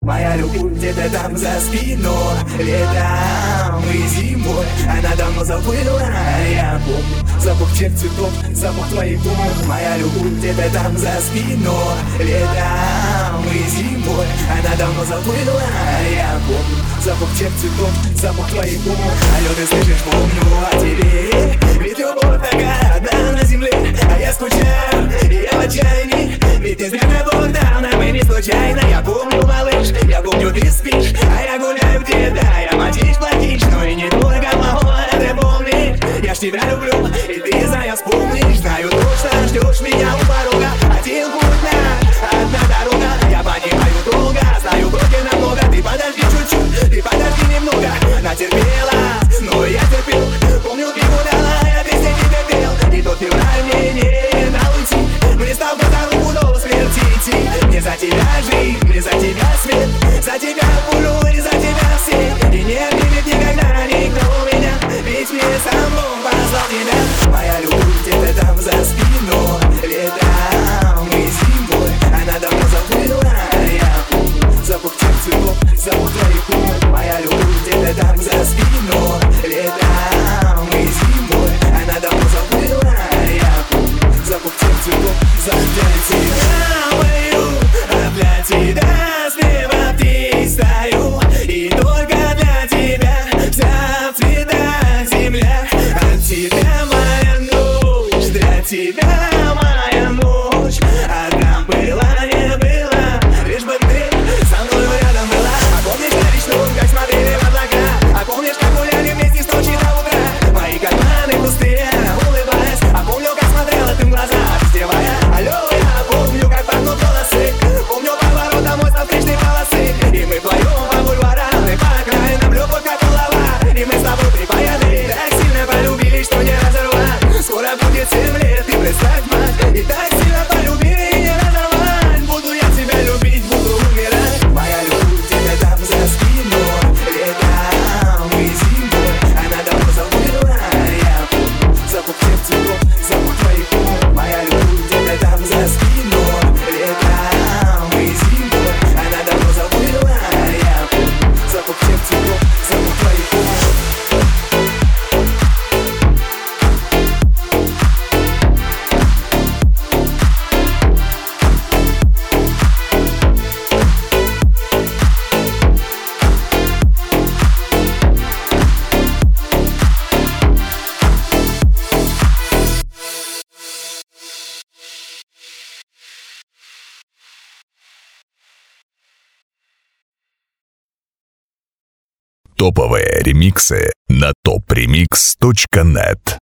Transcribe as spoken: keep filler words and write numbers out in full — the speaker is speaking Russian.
Моя любовь где-то там за спиной, летом и зимой. Она давно забыла, я помню запах тех цветов, запах твоих губ. Моя любовь где-то там за спиной, летом и зимой. Она давно забыла, я помню запах тех цветов, запах твоих губ. Алло, ты слышишь, помню о тебе, ведь любовь такая одна на земле. А я скучаю, и я в отчаянии, ведь не зря Бог дал нам и не случайно. Я помню, малыш, я помню, ты спишь, а я гуляю где-то. Я мотишь, платишь, но и не только могу это помнить. Я ж тебя люблю, и ты за я вспомнишь. Знаю точно, ждешь меня у порога. Один путь наш, одна дорога. Я понимаю долго, знаю кроки намного. Ты подожди чуть-чуть, ты подожди немного. Натерпелась, но я терпел. Помню, ты гуляла, я песни тебе пел. И тот февраль мне не дал уйти. Мне стал за руку до смерти идти. Мне за тебя жизнь, мне за тебя свет. За тебя пулю и за тебя свет. И не обидит никогда никто меня, ведь мне сам Бог послал тебя. Моя любовь где-то там за спиной, летом и зимой. Она давно забыла, я помню запах тех цветов, запах твоих губ. Моя любовь где-то там за спиной, летом и зимой. Она давно забыла, я помню запах тех цветов, запах для тебя мою, а для тебя с неба птиц стою. И только для тебя вся в цветах земля. От тебя моя ночь, для тебя моя ночь. А там была, не было, лишь бы ты со мной рядом была. А помнишь ночью, как смотрели в облака? А помнишь, как гуляли вместе с ночи до утра? Мои карманы пустые, улыбаясь. А помню, как смотрела ты в глаза, раздевая. Алло, я помню, как пахнут волосы. Помню поворот домой со встречной полосы. И мы вдвоем по бульварам и по окраинам. Любовь как улова, и мы с тобой припаяны. Так сильно полюбили, что не разорвать. Скоро будет семь лет, ты представь, мать. И так сильно полюбили, и не разорвать. Буду я тебя любить, буду умирать. Моя любовь где-то там за спиной, летом и зимой. Она давно забыла, я помню запах тех цветов, запах твоих губ. Моя любовь где-то там за спиной, летом и зимой. Она давно забыла, я помню запах тех цветов, запах твоих губ. Топовые ремиксы на топ ремикс точка нет.